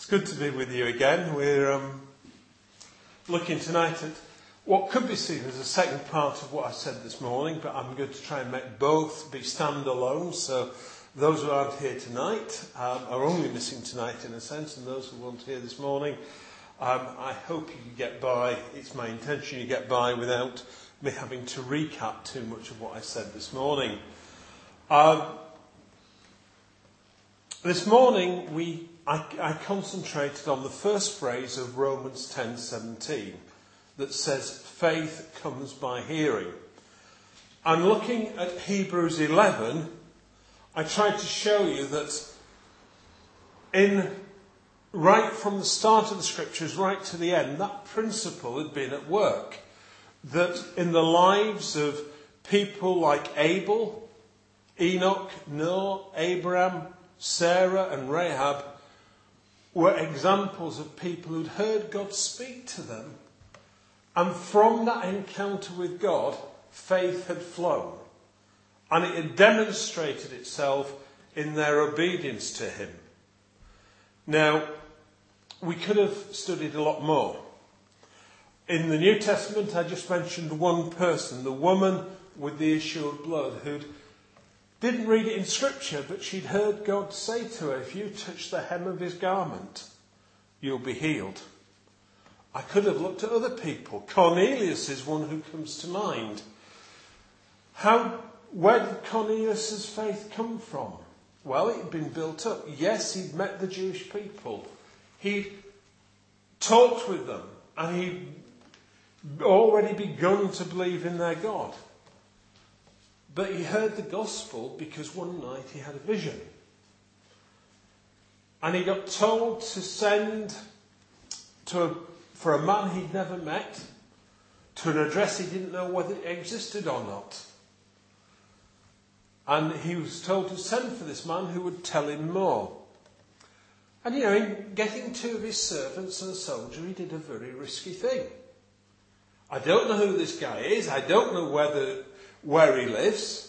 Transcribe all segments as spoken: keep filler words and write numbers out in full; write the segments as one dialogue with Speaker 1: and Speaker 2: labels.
Speaker 1: It's good to be with you again. We're um, looking tonight at what could be seen as a second part of what I said this morning, but I'm going to try and make both be standalone. So those who aren't here tonight um, are only missing tonight in a sense, and those who weren't here this morning, um, I hope you can get by. It's my intention you get by without me having to recap too much of what I said this morning. Um, this morning we I, I concentrated on the first phrase of Romans ten seventeen that says, faith comes by hearing. And looking at Hebrews eleven, I tried to show you that in right from the start of the scriptures right to the end, that principle had been at work. That in the lives of people like Abel, Enoch, Noah, Abraham, Sarah and Rahab were examples of people who'd heard God speak to them, and from that encounter with God, faith had flown, and it had demonstrated itself in their obedience to him. Now, we could have studied a lot more. In the New Testament, I just mentioned one person, the woman with the issue of blood, who didn't read it in Scripture, but she'd heard God say to her, if you touch the hem of his garment, you'll be healed. I could have looked at other people. Cornelius is one who comes to mind. How, where did Cornelius' faith come from? Well, it had been built up. Yes, he'd met the Jewish people. He'd talked with them, and he'd already begun to believe in their God. But he heard the gospel because one night he had a vision. And he got told to send to a, for a man he'd never met to an address he didn't know whether it existed or not. And he was told to send for this man who would tell him more. And you know, in getting two of his servants and a soldier, he did a very risky thing. I don't know who this guy is. I don't know whether where he lives.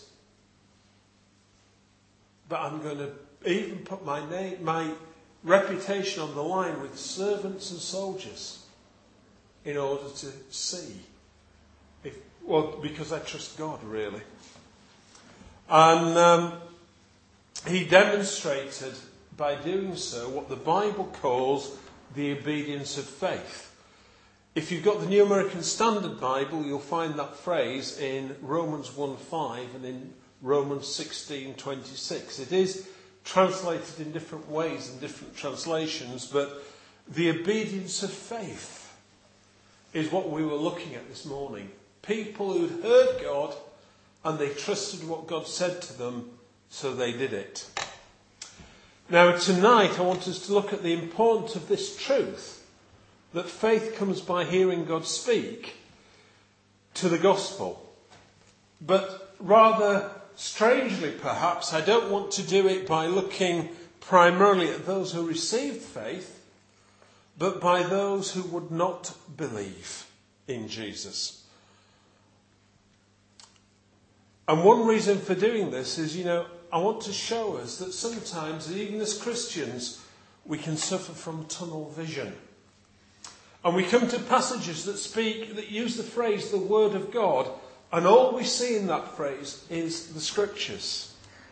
Speaker 1: But I'm going to even put my name, my reputation on the line with servants and soldiers in order to see. If, well, because I trust God, really. And um, he demonstrated by doing so what the Bible calls the obedience of faith. If you've got the New American Standard Bible, you'll find that phrase in Romans one five and in Romans sixteen twenty-six. It is translated in different ways in different translations, but the obedience of faith is what we were looking at this morning. People who'd heard God and they trusted what God said to them, so they did it. Now tonight I want us to look at the importance of this truth, that faith comes by hearing God speak, to the gospel. But rather strangely perhaps, I don't want to do it by looking primarily at those who received faith, but by those who would not believe in Jesus. And one reason for doing this is, you know, I want to show us that sometimes, even as Christians, we can suffer from tunnel vision. And we come to passages that speak, that use the phrase, the Word of God, and all we see in that phrase is the Scriptures.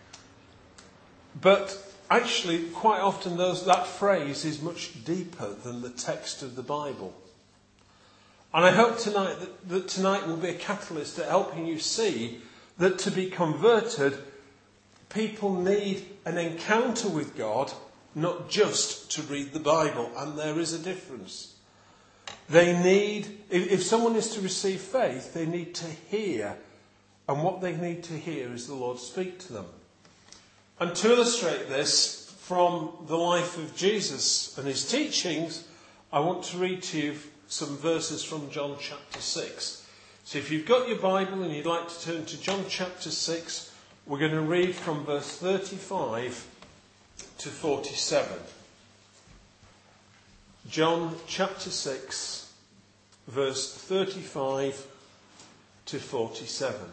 Speaker 1: But actually, quite often those, that phrase is much deeper than the text of the Bible. And I hope tonight that, that tonight will be a catalyst at helping you see that to be converted, people need an encounter with God, not just to read the Bible. And there is a difference. They need, if someone is to receive faith, they need to hear. And what they need to hear is the Lord speak to them. And to illustrate this from the life of Jesus and his teachings, I want to read to you some verses from John chapter six. So if you've got your Bible and you'd like to turn to John chapter six, we're going to read from verse thirty-five to forty-seven. John chapter six, verse thirty-five to forty-seven.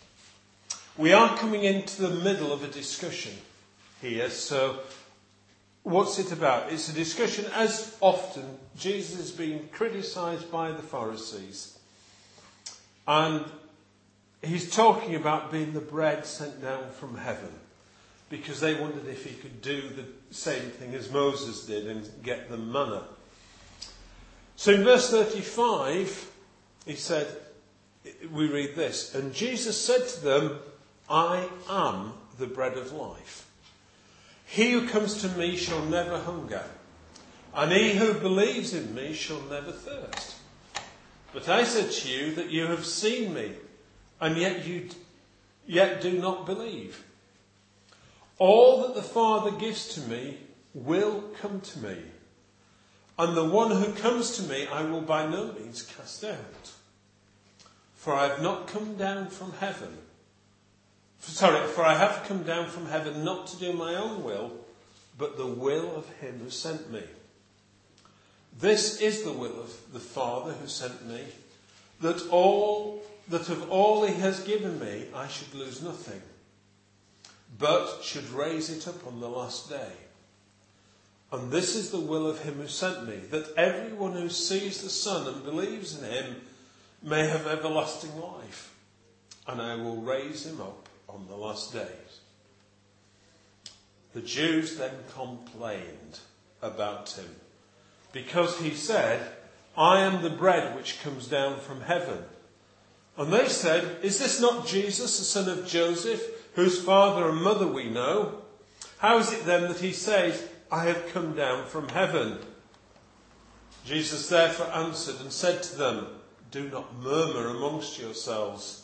Speaker 1: We are coming into the middle of a discussion here, so what's it about? It's a discussion, as often, Jesus is being criticised by the Pharisees. And he's talking about being the bread sent down from heaven, because they wondered if he could do the same thing as Moses did and get them manna. So in verse thirty-five, he said, we read this, and Jesus said to them, I am the bread of life. He who comes to me shall never hunger, and he who believes in me shall never thirst. But I said to you that you have seen me, and yet you yet do not believe. All that the Father gives to me will come to me, and the one who comes to me I will by no means cast out. For I have not come down from heaven. Sorry, for I have come down from heaven not to do my own will, but the will of him who sent me. This is the will of the Father who sent me, that all that of all he has given me I should lose nothing, but should raise it up on the last day. And this is the will of him who sent me, that everyone who sees the Son and believes in him may have everlasting life, and I will raise him up on the last days. The Jews then complained about him, because he said, I am the bread which comes down from heaven. And they said, is this not Jesus, the son of Joseph, whose father and mother we know? How is it then that he says, I have come down from heaven? Jesus therefore answered and said to them, do not murmur amongst yourselves.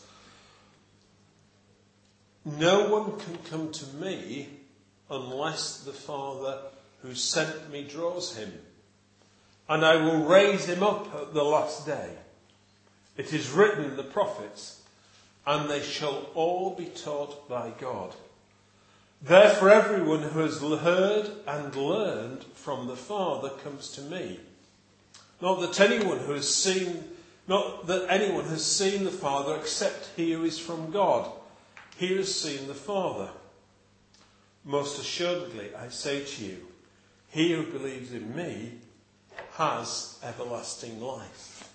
Speaker 1: No one can come to me unless the Father who sent me draws him, and I will raise him up at the last day. It is written in the prophets, and they shall all be taught by God. Therefore everyone who has heard and learned from the Father comes to me. Not that anyone who has seen, not that anyone has seen the Father except he who is from God. He has seen the Father. Most assuredly, I say to you, he who believes in me has everlasting life.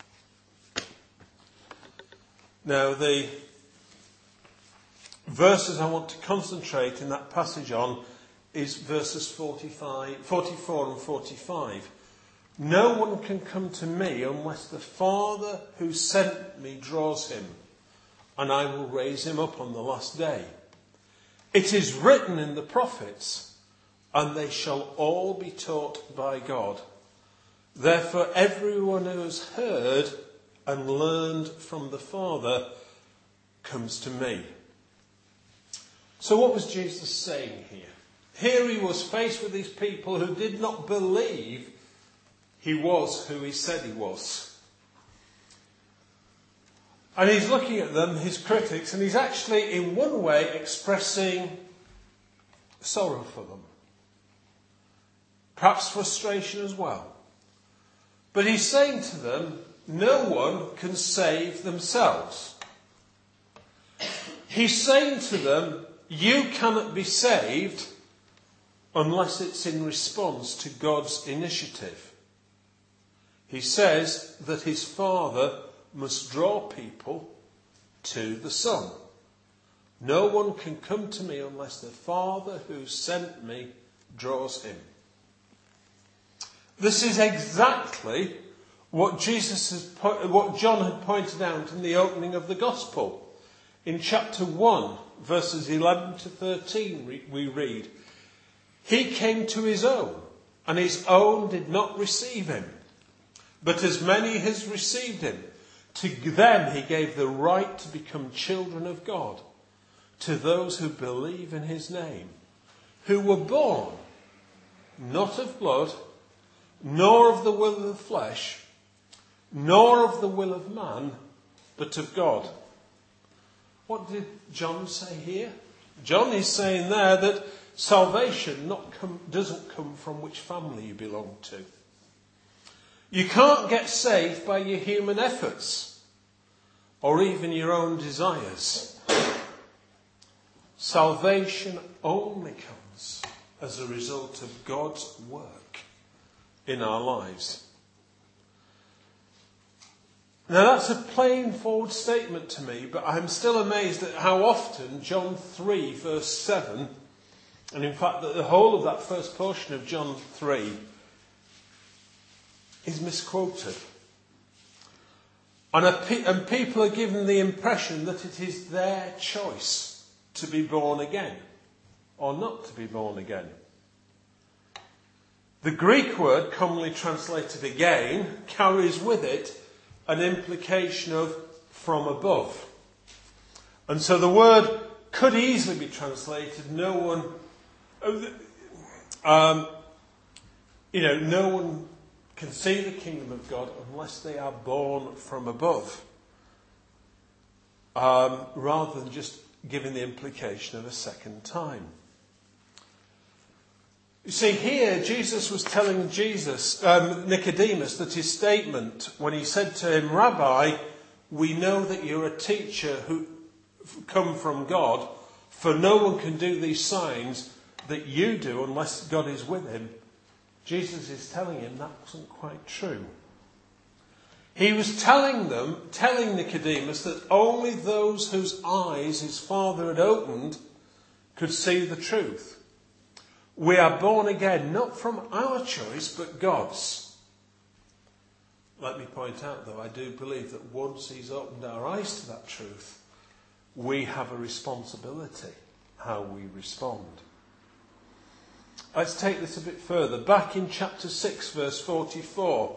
Speaker 1: Now, the verses I want to concentrate in that passage on is verses forty-five, forty-four and forty-five. No one can come to me unless the Father who sent me draws him, and I will raise him up on the last day. It is written in the prophets, and they shall all be taught by God. Therefore everyone who has heard and learned from the Father comes to me. So what was Jesus saying here? Here he was faced with these people who did not believe he was who he said he was. And he's looking at them, his critics, and he's actually in one way expressing sorrow for them. Perhaps frustration as well. But he's saying to them, no one can save themselves. He's saying to them, you cannot be saved unless it's in response to God's initiative. He says that his Father must draw people to the Son. No one can come to me unless the Father who sent me draws him. This is exactly what Jesus has, what John had pointed out in the opening of the Gospel. In chapter one, verses eleven to thirteen, we read, he came to his own, and his own did not receive him. But as many as received him, to them he gave the right to become children of God, to those who believe in his name, who were born not of blood, nor of the will of the flesh, nor of the will of man, but of God. What did John say here? John is saying there that salvation not come, doesn't come from which family you belong to. You can't get saved by your human efforts or even your own desires. Salvation only comes as a result of God's work in our lives. Now that's a plain forward statement to me, but I'm still amazed at how often John three verse seven, and in fact that the whole of that first portion of John three is misquoted. And, a pe- and people are given the impression that it is their choice to be born again or not to be born again. The Greek word, commonly translated again, carries with it an implication of from above. And so the word could easily be translated, no one, um, you know, no one can see the kingdom of God unless they are born from above. Um, rather than just giving the implication of a second time. You see, here Jesus was telling Jesus, um, Nicodemus, that his statement when he said to him, "Rabbi, we know that you're a teacher who come from God, for no one can do these signs that you do unless God is with him." Jesus is telling him that wasn't quite true. He was telling them, telling Nicodemus, that only those whose eyes his Father had opened could see the truth. We are born again, not from our choice, but God's. Let me point out, though, I do believe that once he's opened our eyes to that truth, we have a responsibility how we respond. Let's take this a bit further. Back in chapter six, verse forty-four,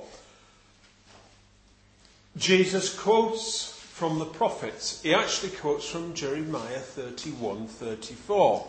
Speaker 1: Jesus quotes from the prophets. He actually quotes from Jeremiah thirty-one thirty-four.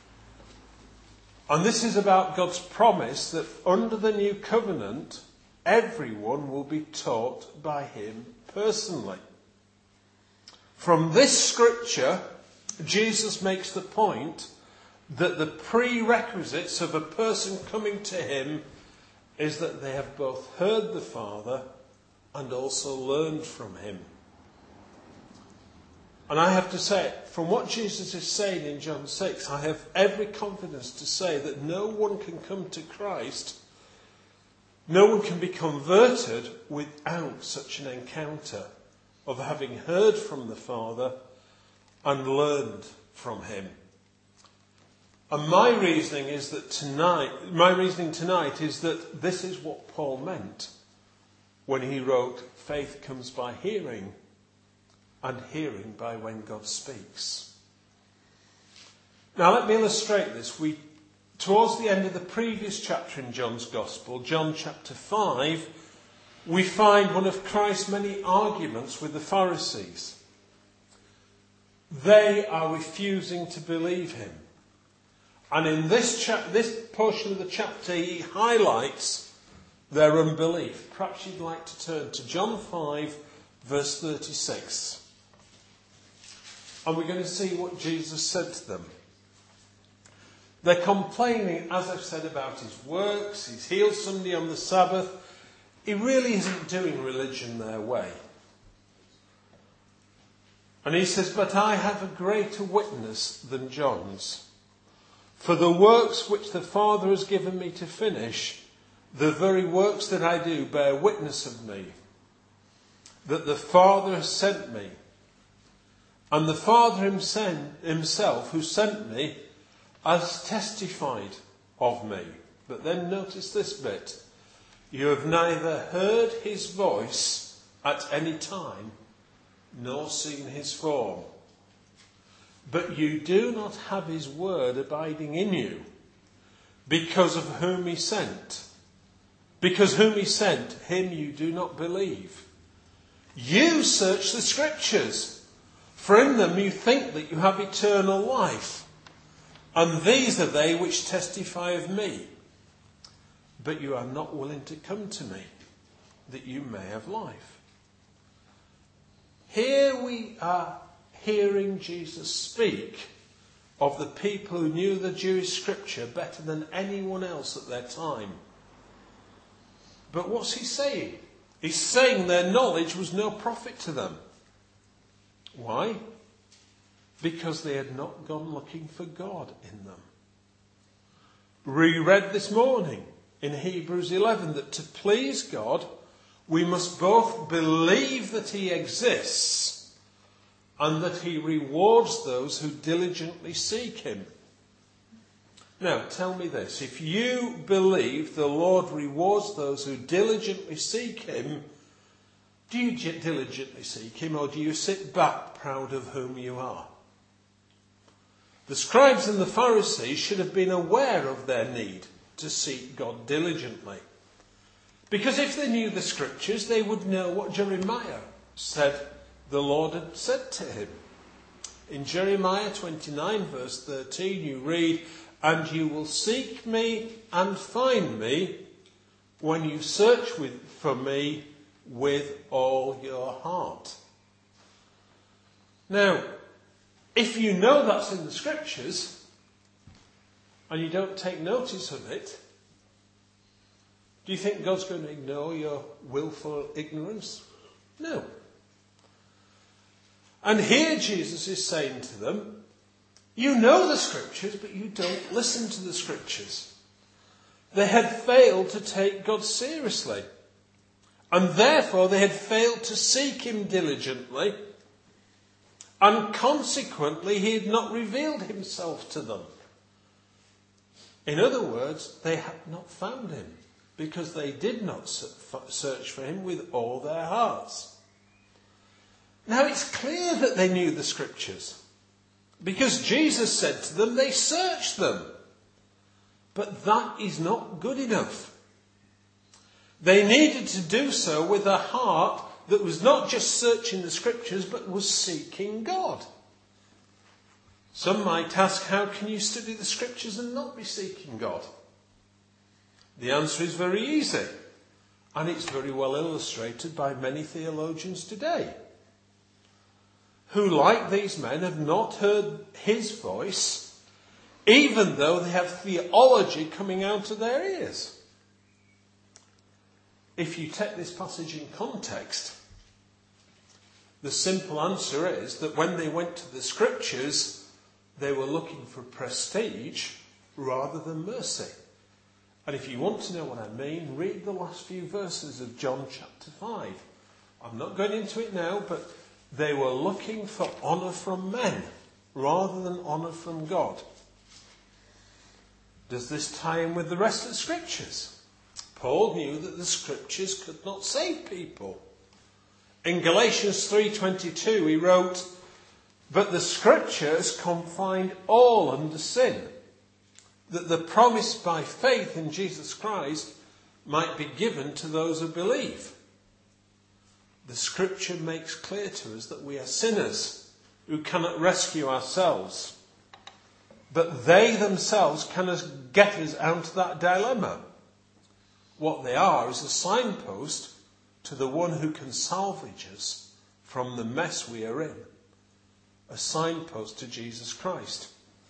Speaker 1: And this is about God's promise that under the new covenant, everyone will be taught by him personally. From this scripture, Jesus makes the point that the prerequisites of a person coming to him is that they have both heard the Father and also learned from him. And I have to say, from what Jesus is saying in John six, I have every confidence to say that no one can come to Christ, no one can be converted without such an encounter of having heard from the Father and learned from him. And my reasoning is that tonight, my reasoning tonight is that this is what Paul meant when he wrote, "Faith comes by hearing, and hearing by when God speaks." Now let me illustrate this. We, towards the end of the previous chapter in John's Gospel, John chapter five, we find one of Christ's many arguments with the Pharisees. They are refusing to believe him. And in this, cha- this portion of the chapter, he highlights their unbelief. Perhaps you'd like to turn to John five, verse thirty-six. And we're going to see what Jesus said to them. They're complaining, as I've said, about his works. He's healed somebody on the Sabbath. He really isn't doing religion their way. And he says, "But I have a greater witness than John's. For the works which the Father has given me to finish, the very works that I do bear witness of me, that the Father has sent me. And the Father himself who sent me has testified of me." But then notice this bit. "You have neither heard his voice at any time, nor seen his form. But you do not have his word abiding in you, because of whom he sent. Because whom he sent, him you do not believe. You search the scriptures, for in them you think that you have eternal life. And these are they which testify of me. But you are not willing to come to me, that you may have life." Here we are hearing Jesus speak of the people who knew the Jewish scripture better than anyone else at their time. But what's he saying? He's saying their knowledge was no profit to them. Why? Because they had not gone looking for God in them. reread this morning in Hebrews eleven that to please God, we must both believe that he exists and that he rewards those who diligently seek him. Now, tell me this. If you believe the Lord rewards those who diligently seek him, do you diligently seek him, or do you sit back proud of whom you are? The scribes and the Pharisees should have been aware of their need to seek God diligently. Because if they knew the scriptures, they would know what Jeremiah said the Lord had said to him. In Jeremiah twenty-nine verse thirteen you read, "And you will seek me and find me when you search with, for me with all your heart." Now, if you know that's in the scriptures and you don't take notice of it, do you think God's going to ignore your willful ignorance? No. And here Jesus is saying to them, you know the scriptures, but you don't listen to the scriptures. They had failed to take God seriously. And therefore they had failed to seek him diligently. And consequently he had not revealed himself to them. In other words, they had not found him, because they did not search for him with all their hearts. Now it's clear that they knew the scriptures, because Jesus said to them they searched them. But that is not good enough. They needed to do so with a heart that was not just searching the scriptures, but was seeking God. Some might ask, how can you study the scriptures and not be seeking God? The answer is very easy, and it's very well illustrated by many theologians today, who, like these men, have not heard his voice, even though they have theology coming out of their ears. If you take this passage in context, the simple answer is that when they went to the scriptures, they were looking for prestige rather than mercy. And if you want to know what I mean, read the last few verses of John chapter five. I'm not going into it now, but they were looking for honour from men rather than honour from God. Does this tie in with the rest of the scriptures? Paul knew that the scriptures could not save people. In Galatians three twenty-two he wrote, "But the scriptures confined all under sin, that the promise by faith in Jesus Christ might be given to those who believe." The scripture makes clear to us that we are sinners who cannot rescue ourselves. But they themselves cannot get us out of that dilemma. What they are is a signpost to the one who can salvage us from the mess we are in. A signpost to Jesus Christ.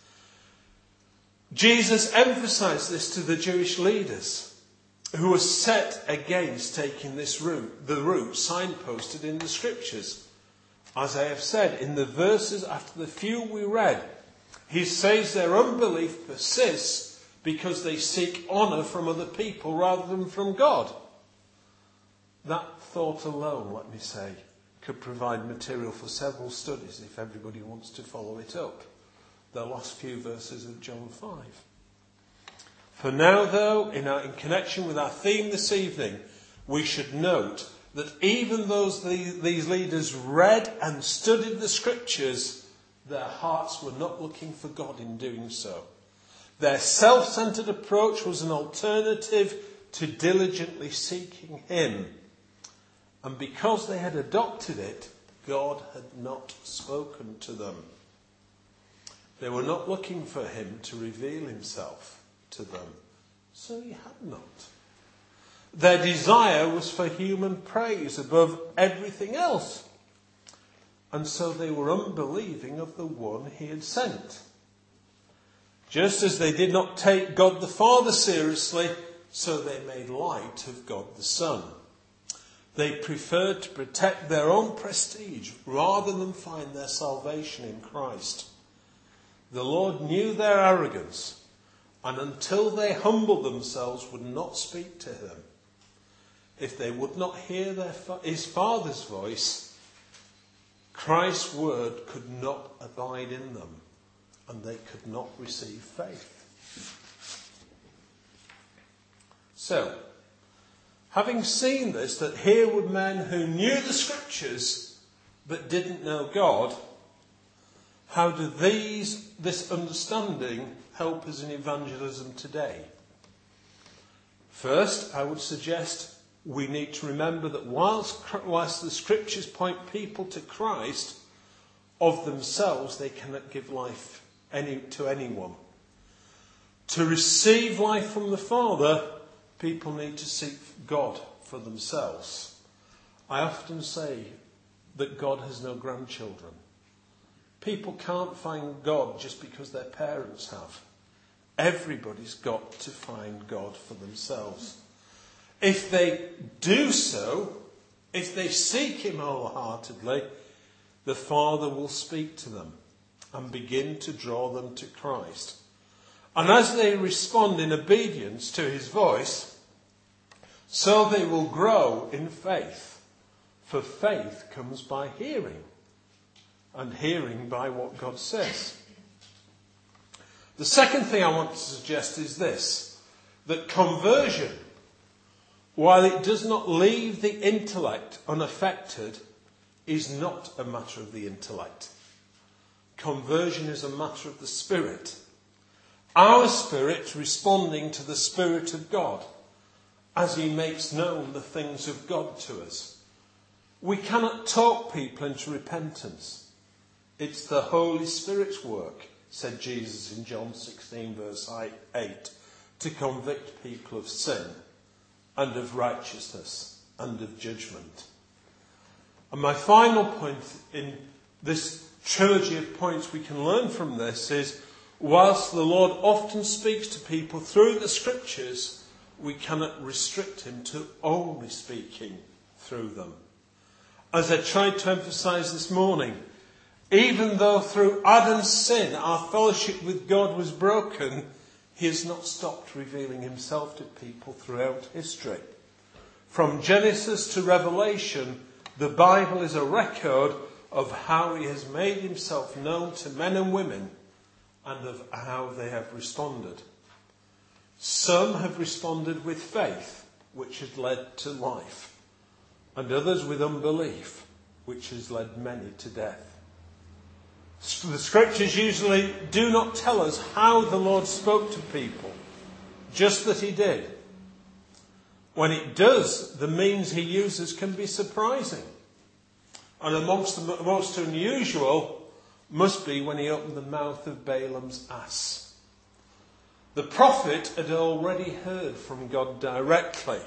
Speaker 1: Jesus emphasized this to the Jewish leaders who were set against taking this route, the route signposted in the scriptures. As I have said, in the verses after the few we read, he says their unbelief persists because they seek honour from other people rather than from God. That thought alone, let me say, could provide material for several studies if everybody wants to follow it up. The last few verses of John five. For now, though, in, our, in connection with our theme this evening, we should note that even those the, these leaders read and studied the scriptures, their hearts were not looking for God in doing so. Their self-centered approach was an alternative to diligently seeking him. And because they had adopted it, God had not spoken to them. They were not looking for him to reveal himself to them. So he had not. Their desire was for human praise above everything else. And so they were unbelieving of the one he had sent. Just as they did not take God the Father seriously, so they made light of God the Son. They preferred to protect their own prestige rather than find their salvation in Christ. The Lord knew their arrogance and until they humbled themselves would not speak to him. If they would not hear their fa- his Father's voice, Christ's word could not abide in them, and they could not receive faith. So, having seen this, that here were men who knew the scriptures but didn't know God, how do these, this understanding help us in evangelism today? First, I would suggest we need to remember that whilst, whilst the scriptures point people to Christ, of themselves they cannot give life any, to anyone. To receive life from the Father, people need to seek God for themselves. I often say that God has no grandchildren. People can't find God just because their parents have. Everybody's got to find God for themselves. If they do so, if they seek him wholeheartedly, the Father will speak to them and begin to draw them to Christ. And as they respond in obedience to his voice, so they will grow in faith. For faith comes by hearing, and hearing by what God says. The second thing I want to suggest is this, that conversion, while it does not leave the intellect unaffected, is not a matter of the intellect. Conversion is a matter of the Spirit. Our spirit responding to the Spirit of God as he makes known the things of God to us. We cannot talk people into repentance. It's the Holy Spirit's work, said Jesus in John sixteen verse eight, to convict people of sin and of righteousness and of judgment. And my final point in this trilogy of points we can learn from this is, whilst the Lord often speaks to people through the scriptures, we cannot restrict him to only speaking through them. As I tried to emphasize this morning, even though through Adam's sin our fellowship with God was broken, he has not stopped revealing himself to people throughout history. From Genesis to Revelation, the Bible is a record of how he has made himself known to men and women and of how they have responded. Some have responded with faith, which has led to life, and others with unbelief, which has led many to death. The scriptures usually do not tell us how the Lord spoke to people, just that he did. When it does, the means he uses can be surprising. And amongst the most unusual must be when he opened the mouth of Balaam's ass. The prophet had already heard from God directly,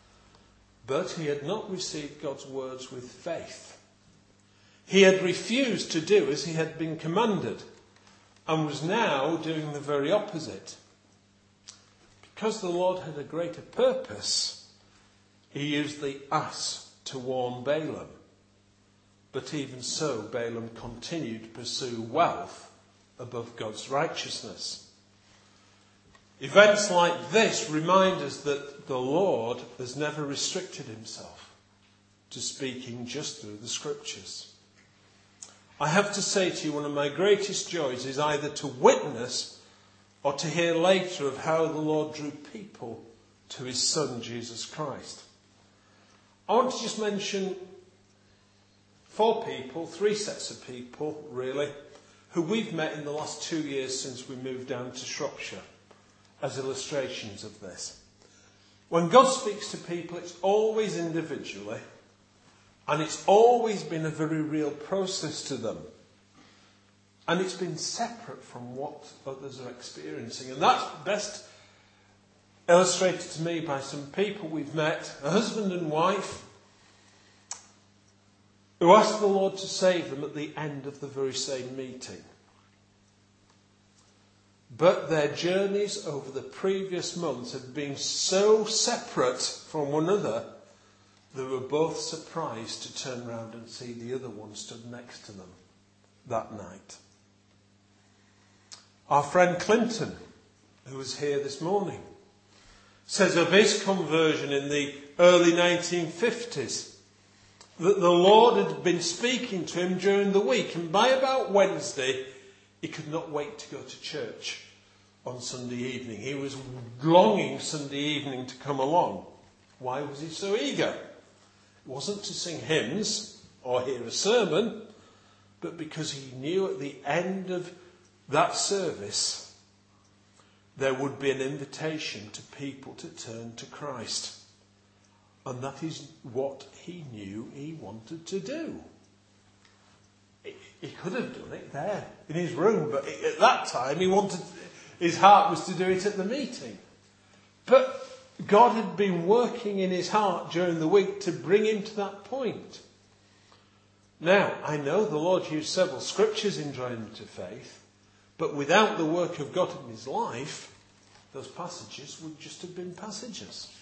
Speaker 1: but he had not received God's words with faith. He had refused to do as he had been commanded and was now doing the very opposite. Because the Lord had a greater purpose, he used the ass to warn Balaam. But even so, Balaam continued to pursue wealth above God's righteousness. Events like this remind us that the Lord has never restricted himself to speaking just through the scriptures. I have to say to you, one of my greatest joys is either to witness or to hear later of how the Lord drew people to his Son, Jesus Christ. I want to just mention four people, three sets of people, really, who we've met in the last two years since we moved down to Shropshire, as illustrations of this. When God speaks to people, it's always individually, and it's always been a very real process to them. And it's been separate from what others are experiencing. And that's best illustrated to me by some people we've met, a husband and wife, who asked the Lord to save them at the end of the very same meeting. But their journeys over the previous months had been so separate from one another, they were both surprised to turn round and see the other one stood next to them that night. Our friend Clinton who was here this morning, says of his conversion in the early nineteen fifties that the Lord had been speaking to him during the week, and by about Wednesday he could not wait to go to church on Sunday evening. He was longing Sunday evening to come along. Why was he so eager? It wasn't to sing hymns or hear a sermon, but because he knew at the end of that service there would be an invitation to people to turn to Christ. And that is what he knew he wanted to do. He could have done it there in his room, but at that time he wanted, his heart was to do it at the meeting. But God had been working in his heart during the week to bring him to that point. Now, I know the Lord used several scriptures in drawing him to faith, but without the work of God in his life, those passages would just have been passages.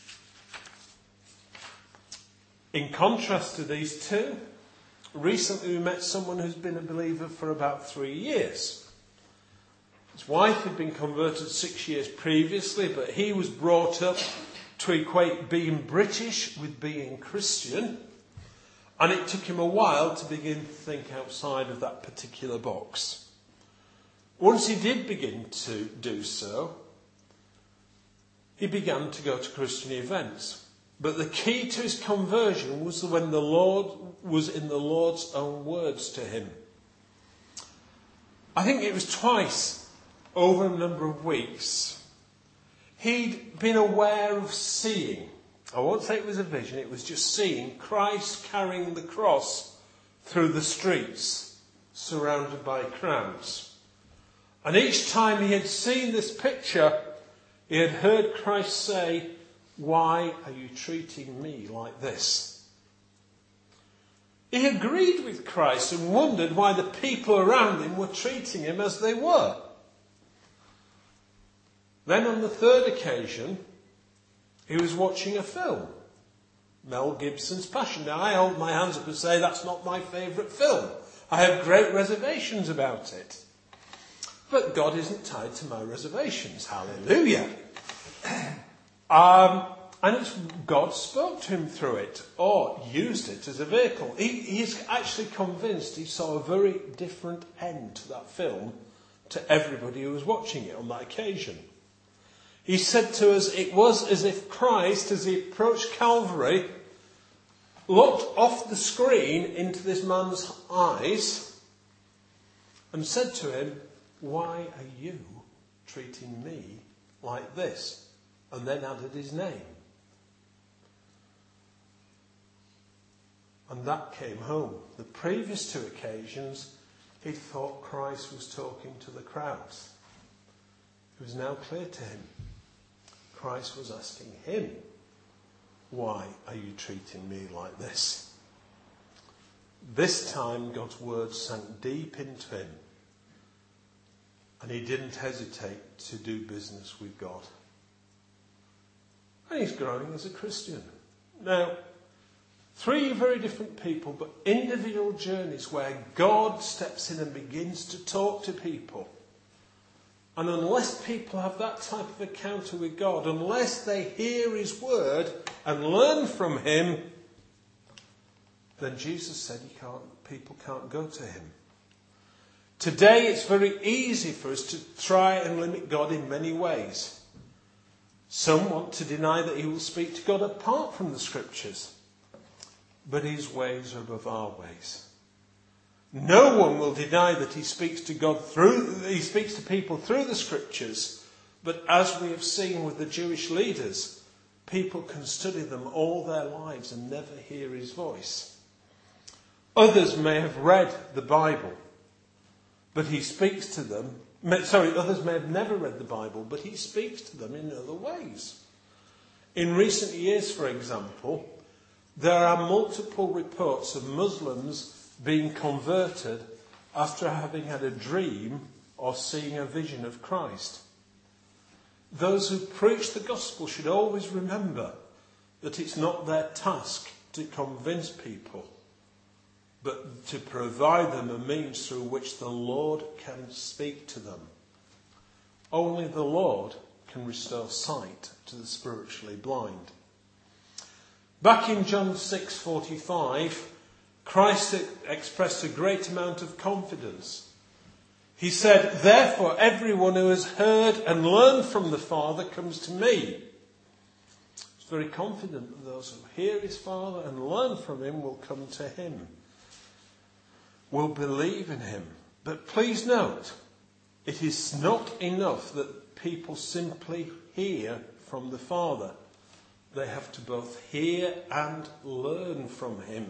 Speaker 1: In contrast to these two, recently we met someone who's been a believer for about three years. His wife had been converted six years previously, but he was brought up to equate being British with being Christian, and it took him a while to begin to think outside of that particular box. Once he did begin to do so, he began to go to Christian events. But the key to his conversion was when the Lord was in the Lord's own words to him. I think it was twice over a number of weeks. He'd been aware of seeing. I won't say it was a vision, it was just seeing Christ carrying the cross through the streets, surrounded by crowds. And each time he had seen this picture, he had heard Christ say, "Why are you treating me like this?" He agreed with Christ and wondered why the people around him were treating him as they were. Then on the third occasion, he was watching a film, Mel Gibson's Passion. Now I hold my hands up and say that's not my favourite film. I have great reservations about it. But God isn't tied to my reservations. Hallelujah. Um, and it's, God spoke to him through it, or used it as a vehicle. He, he's actually convinced he saw a very different end to that film to everybody who was watching it on that occasion. He said to us, it was as if Christ, as he approached Calvary, looked off the screen into this man's eyes and said to him, "Why are you treating me like this?" And then added his name. And that came home. The previous two occasions, he'd thought Christ was talking to the crowds. It was now clear to him. Christ was asking him, "Why are you treating me like this?" This time, God's word sank deep into him. And he didn't hesitate to do business with God. And he's growing as a Christian. Now, three very different people, but individual journeys where God steps in and begins to talk to people. And unless people have that type of encounter with God, unless they hear his word and learn from him, then Jesus said he can't, people can't go to him. Today it's very easy for us to try and limit God in many ways. Some want to deny that he will speak to God apart from the scriptures. But his ways are above our ways. No one will deny that he speaks to God through, he speaks to people through the scriptures. But as we have seen with the Jewish leaders, people can study them all their lives and never hear his voice. Others may have read the Bible, but he speaks to them. Sorry, others may have never read the Bible, but he speaks to them in other ways. In recent years, for example, there are multiple reports of Muslims being converted after having had a dream or seeing a vision of Christ. Those who preach the gospel should always remember that it's not their task to convince people, but to provide them a means through which the Lord can speak to them. Only the Lord can restore sight to the spiritually blind. Back in John six forty-five, Christ expressed a great amount of confidence. He said, "Therefore everyone who has heard and learned from the Father comes to me." He's very confident that those who hear his Father and learn from him will come to him, will believe in him. But please note, it is not enough that people simply hear from the Father. They have to both hear and learn from him.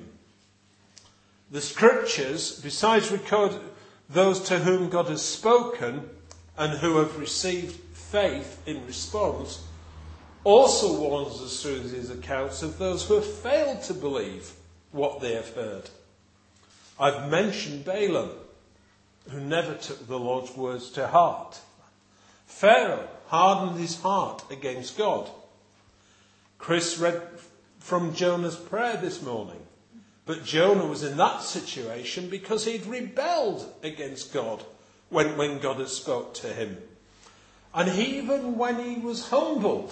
Speaker 1: The scriptures, besides record those to whom God has spoken and who have received faith in response, also warns us through these accounts of those who have failed to believe what they have heard. I've mentioned Balaam, who never took the Lord's words to heart. Pharaoh hardened his heart against God. Chris read from Jonah's prayer this morning. But Jonah was in that situation because he'd rebelled against God when, when God had spoke to him. And even when he was humbled,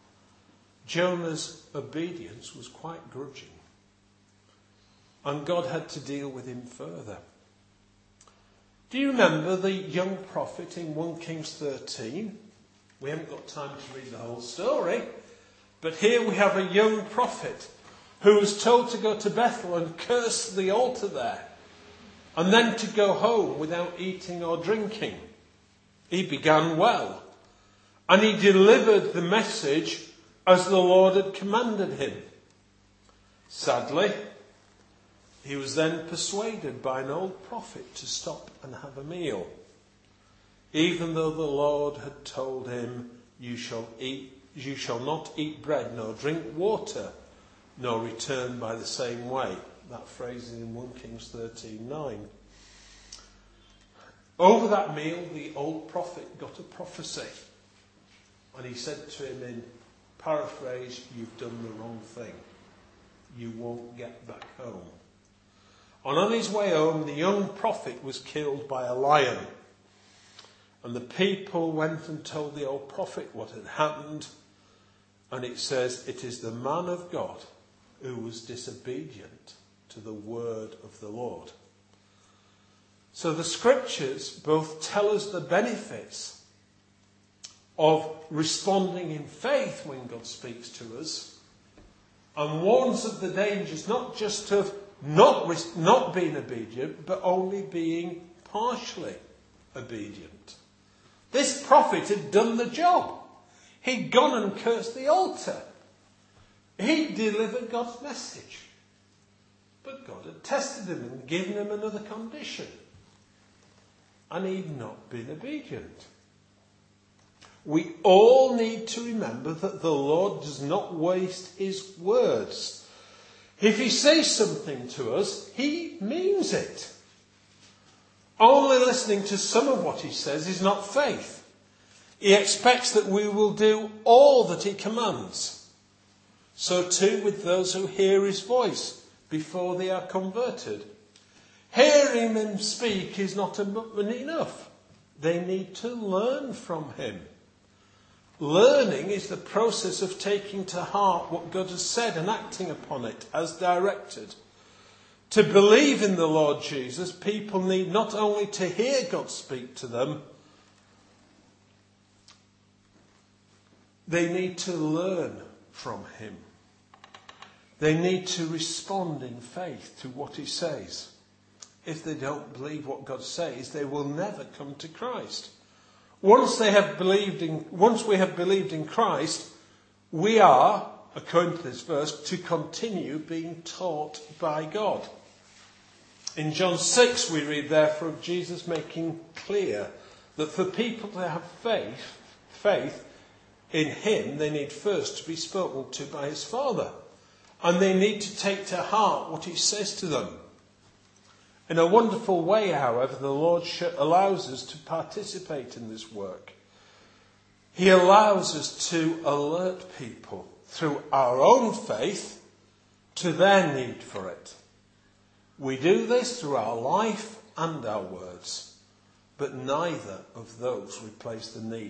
Speaker 1: Jonah's obedience was quite grudging. And God had to deal with him further. Do you remember the young prophet in First Kings thirteen? We haven't got time to read the whole story. But here we have a young prophet who was told to go to Bethel and curse the altar there, and then to go home without eating or drinking. He began well, and he delivered the message as the Lord had commanded him. Sadly, he was then persuaded by an old prophet to stop and have a meal, even though the Lord had told him, "You shall eat, you shall not eat bread nor drink water, nor return by the same way." That phrase is in First Kings thirteen nine. Over that meal, the old prophet got a prophecy. And he said to him in paraphrase, "You've done the wrong thing. You won't get back home." And on his way home, the young prophet was killed by a lion. And the people went and told the old prophet what had happened. And it says, "It is the man of God who was disobedient to the word of the Lord." So the scriptures both tell us the benefits of responding in faith when God speaks to us, and warns of the dangers not just of not, not being obedient, but only being partially obedient. This prophet had done the job. He'd gone and cursed the altar. He delivered God's message. But God had tested him and given him another condition. And he'd not been obedient. We all need to remember that the Lord does not waste his words. If he says something to us, he means it. Only listening to some of what he says is not faith. He expects that we will do all that he commands. So too with those who hear his voice before they are converted. Hearing him speak is not enough. They need to learn from him. Learning is the process of taking to heart what God has said and acting upon it as directed. To believe in the Lord Jesus, people need not only to hear God speak to them, they need to learn from him. They need to respond in faith to what he says. If they don't believe what God says, they will never come to Christ. Once they have believed in, once we have believed in Christ, we are, according to this verse, to continue being taught by God. In John six, we read therefore of Jesus making clear that for people to have faith, faith in him, they need first to be spoken to by his Father. And they need to take to heart what he says to them. In a wonderful way, however, the Lord allows us to participate in this work. He allows us to alert people through our own faith to their need for it. We do this through our life and our words, but neither of those replace the need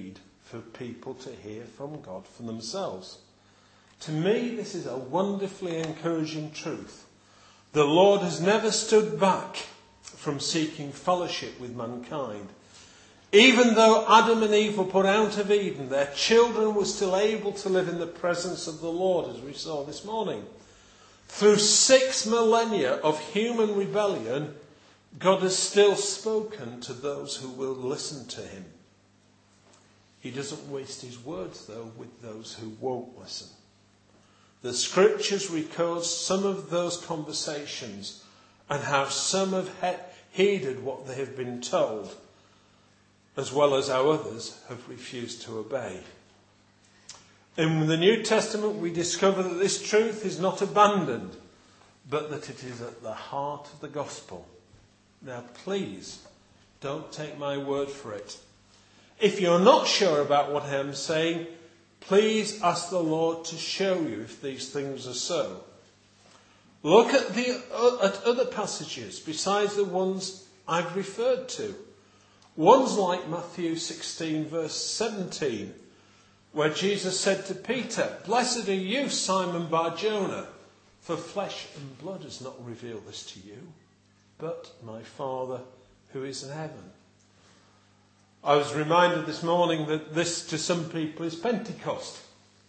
Speaker 1: for people to hear from God for themselves. To me, this is a wonderfully encouraging truth. The Lord has never stood back from seeking fellowship with mankind. Even though Adam and Eve were put out of Eden, their children were still able to live in the presence of the Lord, as we saw this morning. Through six millennia of human rebellion, God has still spoken to those who will listen to him. He doesn't waste his words, though, with those who won't listen. The scriptures record some of those conversations and how some have he- heeded what they have been told, as well as how others have refused to obey. In the New Testament, we discover that this truth is not abandoned, but that it is at the heart of the gospel. Now, please, don't take my word for it. If you're not sure about what I am saying, please ask the Lord to show you if these things are so. Look at the at other passages besides the ones I've referred to. One's like Matthew sixteen, verse seventeen, where Jesus said to Peter, "Blessed are you, Simon Bar-Jonah, for flesh and blood has not revealed this to you, but my Father who is in heaven." I was reminded this morning that this, to some people, is Pentecost.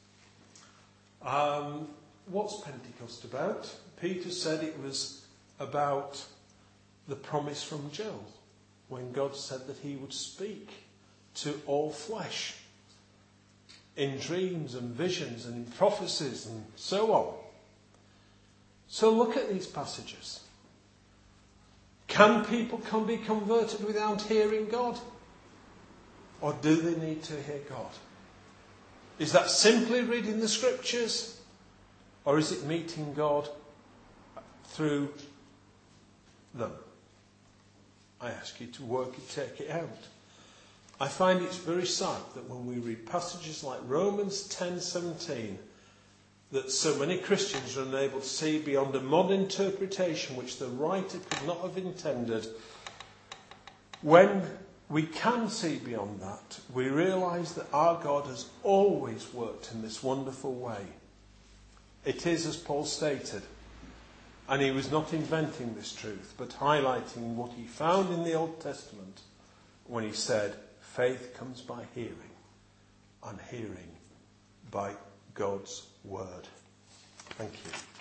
Speaker 1: Um, what's Pentecost about? Peter said it was about the promise from Joel, when God said that he would speak to all flesh in dreams and visions and in prophecies and so on. So look at these passages. Can people come be converted without hearing God? Or do they need to hear God? Is that simply reading the scriptures? Or is it meeting God through them? I ask you to work it, take it out. I find it's very sad that when we read passages like Romans ten seventeen, that so many Christians are unable to see beyond a modern interpretation which the writer could not have intended. When we can see beyond that, we realise that our God has always worked in this wonderful way. It is as Paul stated, and he was not inventing this truth, but highlighting what he found in the Old Testament when he said, faith comes by hearing, and hearing by God's word. Thank you.